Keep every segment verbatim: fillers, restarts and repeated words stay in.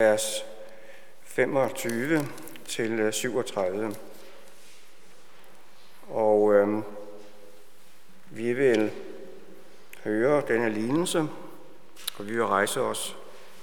vers femogtyve til syvogtredive. Og øh, vi vil høre denne lignelse, og vi vil rejse os.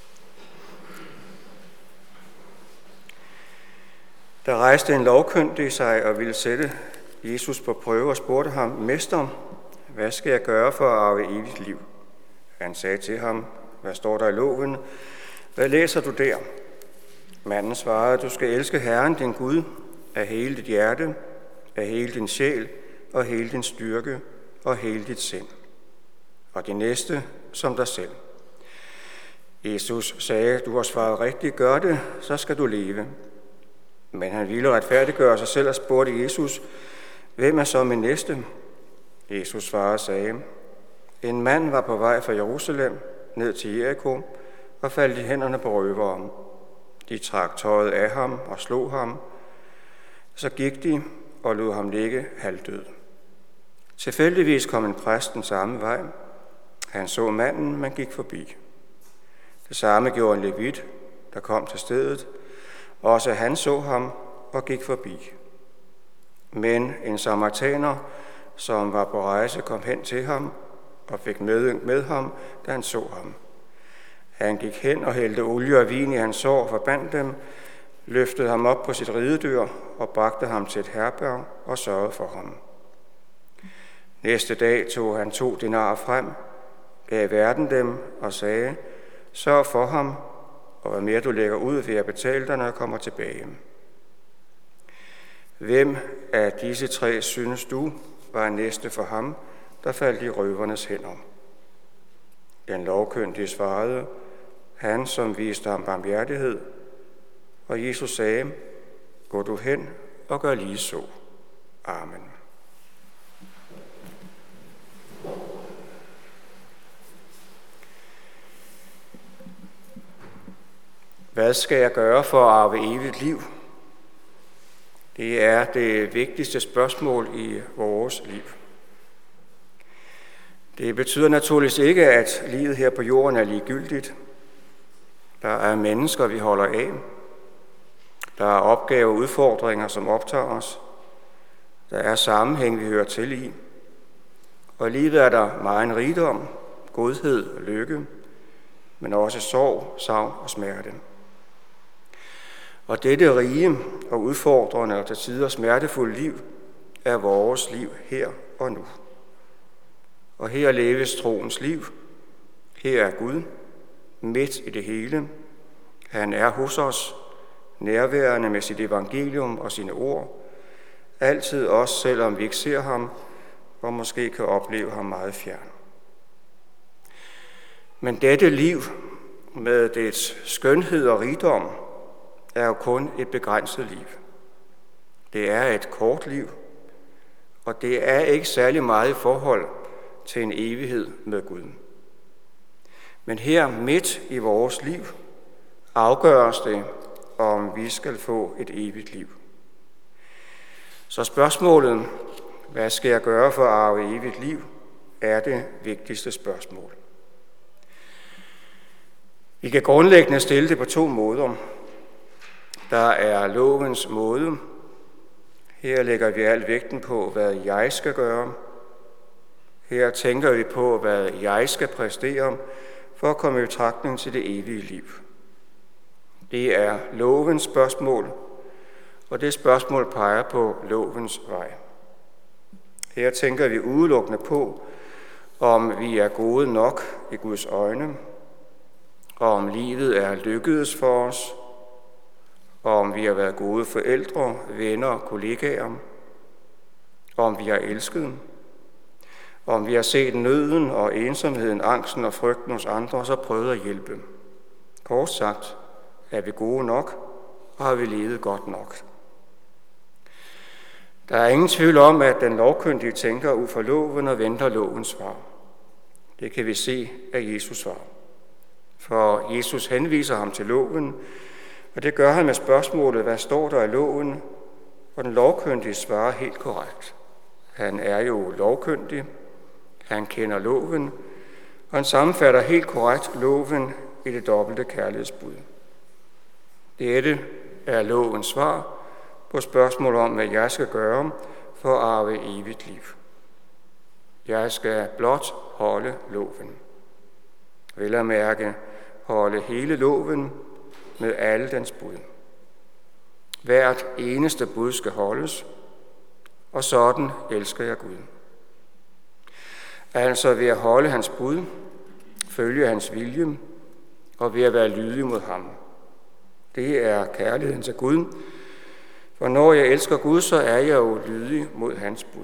Der rejste en lovkyndig sig og ville sætte Jesus på prøve og spurgte ham: Mester, hvad skal jeg gøre for at arve evigt liv? Han sagde til ham: Hvad står der i loven? Hvad læser du der? Manden svarede: Du skal elske Herren din Gud af hele dit hjerte, af hele din sjæl og hele din styrke og hele dit sind, og din næste som dig selv. Jesus sagde: Du har svaret rigtigt, gør det, så skal du leve. Men han ville retfærdiggøre sig selv og spurgte Jesus: Hvem er så min næste? Jesus svarede og sagde: En mand var på vej fra Jerusalem ned til Jericho og faldt i hænderne på røvere. De trak tøjet af ham og slog ham. Så gik de og lod ham ligge halvdød. Tilfældigvis kom en præst den samme vej. Han så manden, men gik forbi. Det samme gjorde en levit, der kom til stedet. Også han så ham og gik forbi. Men en samaritaner, som var på rejse, kom hen til ham og fik medynk med ham, da han så ham. Han gik hen og hældte olie og vin i hans sår og forbandt dem, løftede ham op på sit ridedyr og bragte ham til et herberg og sørgede for ham. Næste dag tog han to dinarer frem, gav verden dem og sagde: Sørg for ham, og hvad mere du lægger ud, vil jeg betale dig, når jeg kommer tilbage. Hvem af disse tre synes du var næste for ham, der faldt i røvernes hænder? Den lovkyndige svarede: Han, som viste ham barmhjertighed. Og Jesus sagde: Gå du hen og gør lige så. Amen. Hvad skal jeg gøre for at arve evigt liv? Det er det vigtigste spørgsmål i vores liv. Det betyder naturligvis ikke, at livet her på jorden er ligegyldigt. Der er mennesker, vi holder af. Der er opgaver og udfordringer, som optager os. Der er sammenhæng, vi hører til i. Og i livet er der meget rigdom, godhed og lykke, men også sorg, savn og smerte. Og dette rige og udfordrende og til tider smertefulde liv er vores liv her og nu. Og her leves troens liv. Her er Gud midt i det hele. Han er hos os, nærværende med sit evangelium og sine ord. Altid også, selvom vi ikke ser ham, og måske kan opleve ham meget fjern. Men dette liv med dets skønhed og rigdom er jo kun et begrænset liv. Det er et kort liv, og det er ikke særlig meget i forhold til en evighed med Gud. Men her midt i vores liv afgøres det, om vi skal få et evigt liv. Så spørgsmålet, hvad skal jeg gøre for at arve evigt liv, er det vigtigste spørgsmål. Vi kan grundlæggende stille det på to måder. Der er lovens måde. Her lægger vi al vægten på, hvad jeg skal gøre. Her tænker vi på, hvad jeg skal præstere for at komme i betragtning til det evige liv. Det er lovens spørgsmål, og det spørgsmål peger på lovens vej. Her tænker vi udelukkende på, om vi er gode nok i Guds øjne, og om livet er lykkedes for os, og om vi har været gode forældre, venner og kollegaer, og om vi har elsket, og om vi har set nøden og ensomheden, angsten og frygten hos andre, og så prøvet at hjælpe. Kort sagt, er vi gode nok, og har vi levet godt nok. Der er ingen tvivl om, at den lovkyndige tænker ud fra loven og venter lovens svar. Det kan vi se af Jesus svar. For Jesus henviser ham til loven, og det gør han med spørgsmålet: Hvad står der i loven? Og den lovkyndige svarer helt korrekt. Han er jo lovkyndig, han kender loven, og han sammenfatter helt korrekt loven i det dobbelte kærlighedsbud. Dette er lovens svar på spørgsmål om, hvad jeg skal gøre for at arve evigt liv. Jeg skal blot holde loven. Vel at mærke holde hele loven med alle dens bud. Hvert eneste bud skal holdes, og sådan elsker jeg Gud. Altså ved at holde hans bud, følge hans vilje og ved at være lydig mod ham. Det er kærligheden til Gud, for når jeg elsker Gud, så er jeg jo lydig mod hans bud.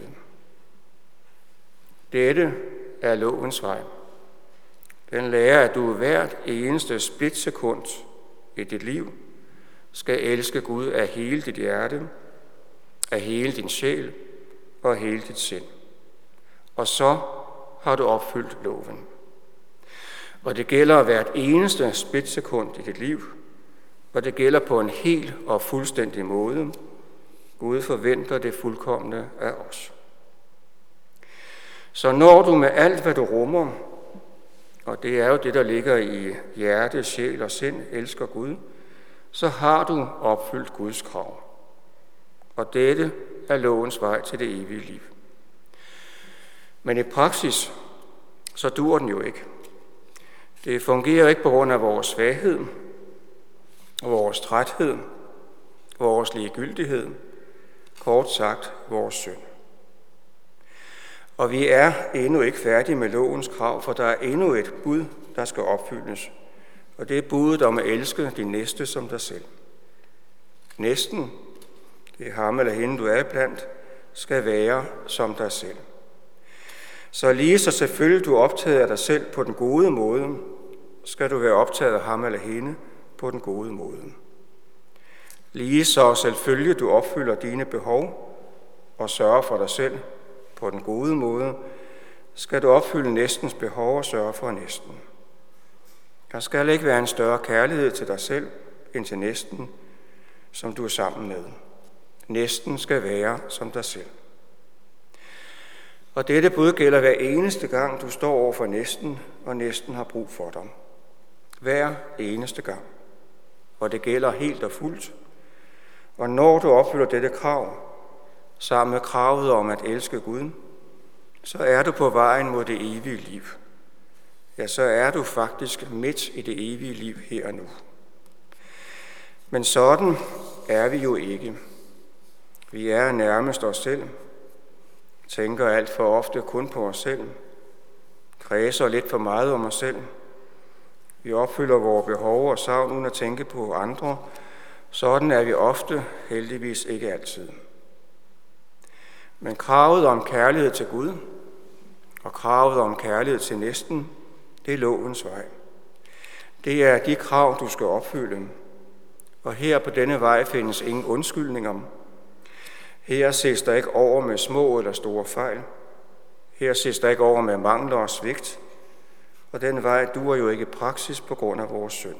Dette er lovens vej. Den lærer, at du hvert eneste splitsekund i dit liv skal elske Gud af hele dit hjerte, af hele din sjæl og af hele dit sind. Og så har du opfyldt loven. Og det gælder hvert eneste splitsekund i dit liv, og det gælder på en helt og fuldstændig måde. Gud forventer det fuldkomne af os. Så når du med alt, hvad du rummer, og det er jo det, der ligger i hjerte, sjæl og sind, elsker Gud, så har du opfyldt Guds krav. Og dette er lovens vej til det evige liv. Men i praksis, så dur den jo ikke. Det fungerer ikke på grund af vores svaghed, vores træthed, vores ligegyldighed, kort sagt vores synd. Og vi er endnu ikke færdige med lovens krav, for der er endnu et bud, der skal opfyldes. Og det er budet om at elske din næste som dig selv. Næsten, det er ham eller hende, du er blandt, skal være som dig selv. Så lige så selvfølgelig du er optaget af dig selv på den gode måde, skal du være optaget af ham eller hende på den gode måde. Lige så selvfølgelig du opfylder dine behov og sørger for dig selv på den gode måde, skal du opfylde næstens behov og sørge for næsten. Der skal ikke være en større kærlighed til dig selv end til næsten, som du er sammen med. Næsten skal være som dig selv. Og dette bud gælder hver eneste gang, du står over for næsten, og næsten har brug for dig. Hver eneste gang. Og det gælder helt og fuldt. Og når du opfylder dette krav, sammen med kravet om at elske Gud, så er du på vejen mod det evige liv. Ja, så er du faktisk midt i det evige liv her og nu. Men sådan er vi jo ikke. Vi er nærmest os selv, tænker alt for ofte kun på os selv, kredser lidt for meget om os selv. Vi opfylder vores behov og savn uden at tænke på andre. Sådan er vi ofte, heldigvis ikke altid. Men kravet om kærlighed til Gud og kravet om kærlighed til næsten, det er lovens vej. Det er de krav, du skal opfylde. Og her på denne vej findes ingen undskyldninger. Her ses der ikke over med små eller store fejl. Her ses der ikke over med mangler og svigt. Og den vej duer jo ikke i praksis på grund af vores synd.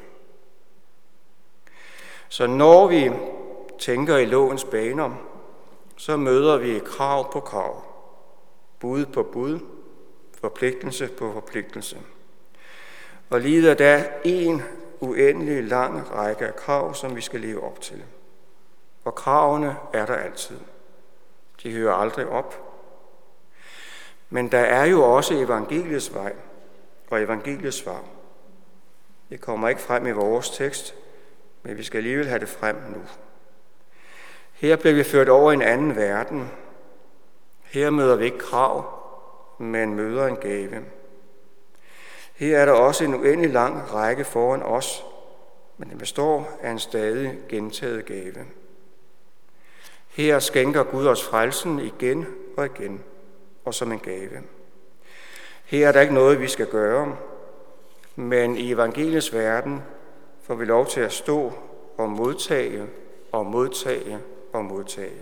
Så når vi tænker i lovens baner, så møder vi krav på krav, bud på bud, forpligtelse på forpligtelse. Og lider der en uendelig lang række af krav, som vi skal leve op til. Og kravene er der altid. De hører aldrig op. Men der er jo også evangeliets vej og evangeliets svar. Det kommer ikke frem i vores tekst, men vi skal alligevel have det frem nu. Her bliver vi ført over i en anden verden. Her møder vi ikke krav, men møder en gave. Her er der også en uendelig lang række foran os, men den består af en stadig gentaget gave. Her skænker Gud os frelsen igen og igen, og som en gave. Her er der ikke noget, vi skal gøre, men i evangeliets verden får vi lov til at stå og modtage og modtage og modtage.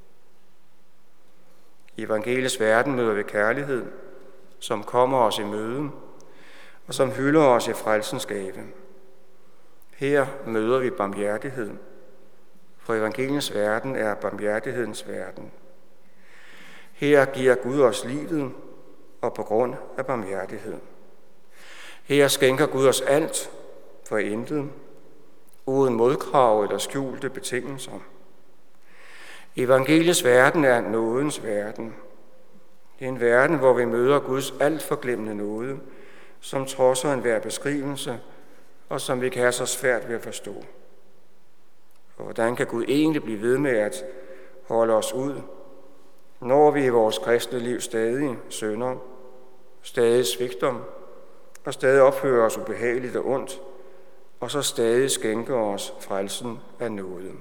I evangeliets verden møder vi kærlighed, som kommer os i møde, og som hylder os i frelsens gave. Her møder vi barmhjertighed, for evangeliets verden er barmhjertighedens verden. Her giver Gud os livet, og på grund af barmhjertighed. Her skænker Gud os alt for intet, uden modkrav eller skjulte betingelser. Evangeliets verden er nådens verden. Det er en verden, hvor vi møder Guds alt forglemmende nåde, som trodser enhver beskrivelse, og som vi kan have så svært ved at forstå. Og hvordan kan Gud egentlig blive ved med at holde os ud, når vi i vores kristne liv stadig synder, stadig svigter, og stadig opfører os ubehageligt og ondt, og så stadig skænker os frelsen af nåde.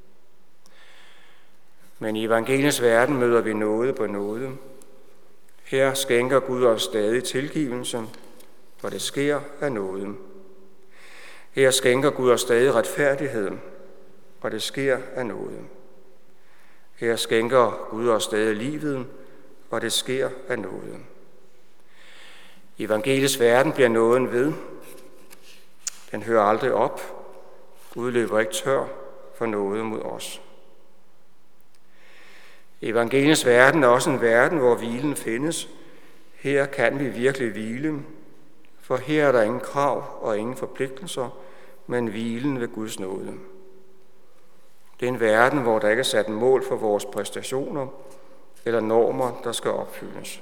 Men i evangeliets verden møder vi nåde på nåde. Her skænker Gud os stadig tilgivelse, for det sker af nåde. Her skænker Gud os stadig retfærdighed, og det sker af nåde. Her skænker Gud os stadig livet, og det sker af nåde. I evangeliets verden bliver nåden ved. Den hører aldrig op. Gud løber ikke tør for noget mod os. Evangeliets verden er også en verden, hvor hvilen findes. Her kan vi virkelig hvile, for her er der ingen krav og ingen forpligtelser, men hvilen ved Guds nåde. Det er en verden, hvor der ikke er sat en mål for vores præstationer eller normer, der skal opfyldes.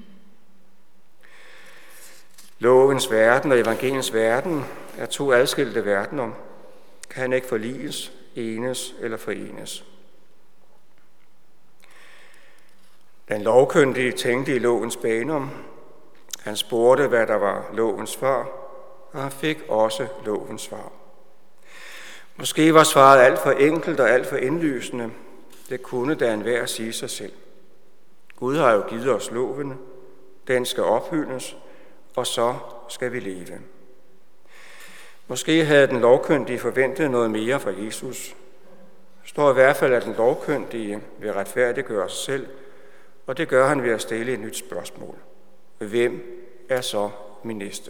Lovens verden og evangeliens verden er to adskilte verdener, kan ikke forliges, enes eller forenes. Den lovkyndige tænkte i lovens baner. Han spurgte, hvad der var lovens svar, og han fik også lovens svar. Måske var svaret alt for enkelt og alt for indlysende. Det kunne da enhver sige sig selv. Gud har jo givet os loven. Den skal opfyldes, og så skal vi leve. Måske havde den lovkyndige forventet noget mere fra Jesus. Der står i hvert fald, at den lovkyndige vil retfærdiggøre sig selv, og det gør han ved at stille et nyt spørgsmål. Hvem er så min næste?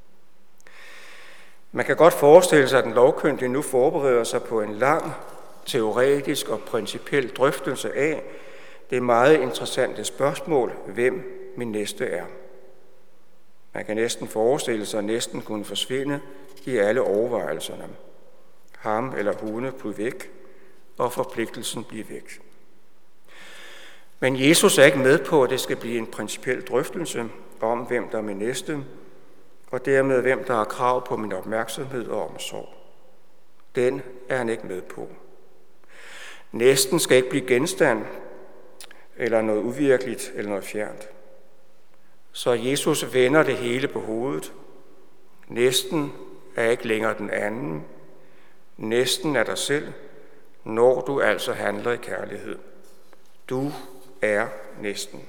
Man kan godt forestille sig, at den lovkyndige nu forbereder sig på en lang, teoretisk og principiel drøftelse af det meget interessante spørgsmål, hvem min næste er. Man kan næsten forestille sig, at næsten kunne forsvinde i alle overvejelserne. Ham eller hune blive væk, og forpligtelsen blive væk. Men Jesus er ikke med på, at det skal blive en principiel drøftelse om, hvem der er min næste, og dermed hvem der har krav på min opmærksomhed og omsorg. Den er han ikke med på. Næsten skal ikke blive genstand, eller noget uvirkeligt, eller noget fjernt. Så Jesus vender det hele på hovedet. Næsten er ikke længere den anden. Næsten er dig selv, når du altså handler i kærlighed. Du er næsten.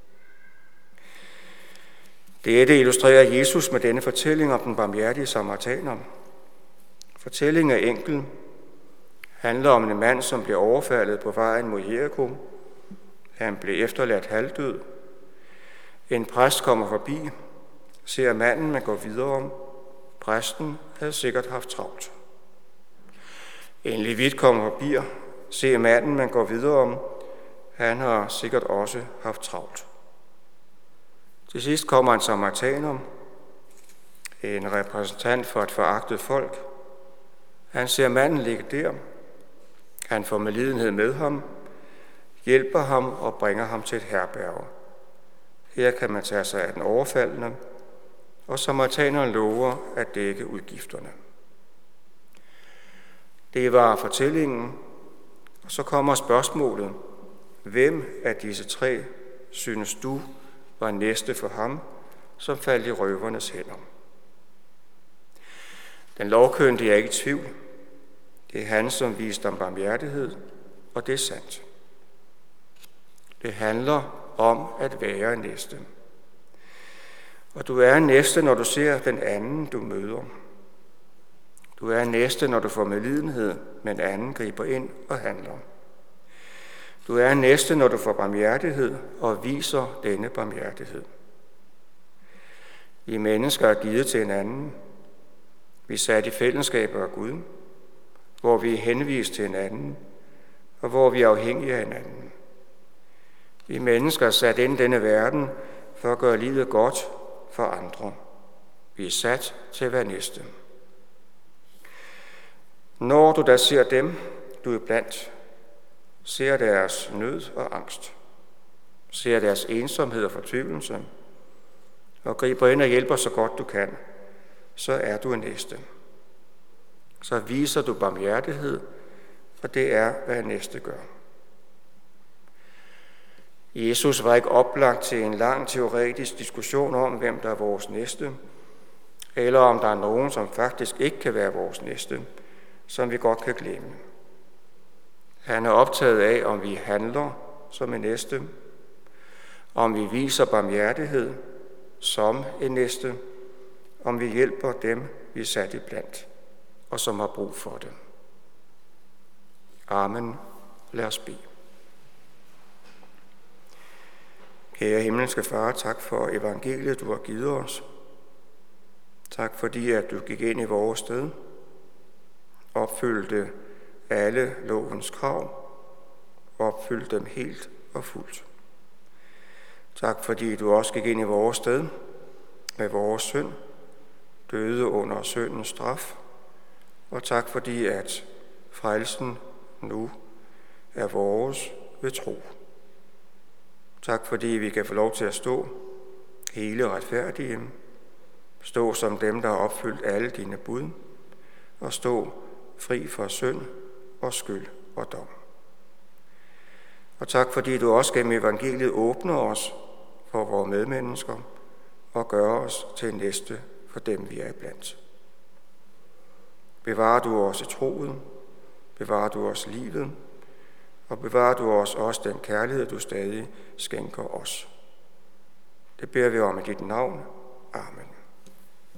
Dette illustrerer Jesus med denne fortælling om den barmhjertige samaritaner. Fortællingen er enkel. Handler om en mand, som bliver overfaldet på vejen mod Jericho. Han blev efterladt halvdød. En præst kommer forbi, ser manden, man går videre om. Præsten havde sikkert haft travlt. En levit kommer forbi, ser manden, man går videre om. Han har sikkert også haft travlt. Til sidst kommer en samaritaner, en repræsentant for et foragtet folk. Han ser manden ligge der. Han får medlidenhed med ham, hjælper ham og bringer ham til et herberg. Her kan man tage sig af den overfaldende, og samaritaneren lover at dække udgifterne. Det var fortællingen, og så kommer spørgsmålet. Hvem af disse tre synes du var næste for ham, som faldt i røvernes hænder? Den lovkyndige er ikke i tvivl. Det er han, som viste ham barmhjertighed, og det er sandt. Det handler om at være næste. Og du er næste, når du ser den anden, du møder. Du er næste, når du får medlidenhed, men anden griber ind og handler. Du er næste, når du får barmhjertighed og viser denne barmhjertighed. Vi mennesker er givet til hinanden. Vi er sat i fællesskaber af Gud, hvor vi er henvist til hinanden, og hvor vi er afhængige af hinanden. Vi mennesker er sat ind i denne verden for at gøre livet godt for andre. Vi er sat til at være næste. Når du da ser dem, du er blandt, ser deres nød og angst, ser deres ensomhed og fortvivlelse, og griber ind og hjælper så godt du kan, så er du en næste. Så viser du barmhjertighed, for det er, hvad en næste gør. Jesus var ikke oplagt til en lang teoretisk diskussion om, hvem der er vores næste, eller om der er nogen, som faktisk ikke kan være vores næste, som vi godt kan glemme. Han er optaget af, om vi handler som en næste, om vi viser barmhjertighed som en næste, om vi hjælper dem, vi er sat i blandt, og som har brug for det. Amen. Lad os bede. Kære himmelske Far, tak for evangeliet, du har givet os. Tak fordi, at du gik ind i vores sted, opfyldte alle lovens krav, opfyldte dem helt og fuldt. Tak fordi du også gik ind i vores sted med vores synd, døde under syndens straf, og tak fordi, at frelsen nu er vores ved tro. Tak fordi vi kan få lov til at stå hele retfærdige, stå som dem, der har opfyldt alle dine bud, og stå fri for synd og skyld og dom. Og tak fordi du også gennem evangeliet åbner os for vores medmennesker og gør os til næste for dem, vi er iblandt. Bevarer du os i troen, bevarer du os livet, og bevarer du os også den kærlighed, du stadig skænker os. Det beder vi om i dit navn. Amen.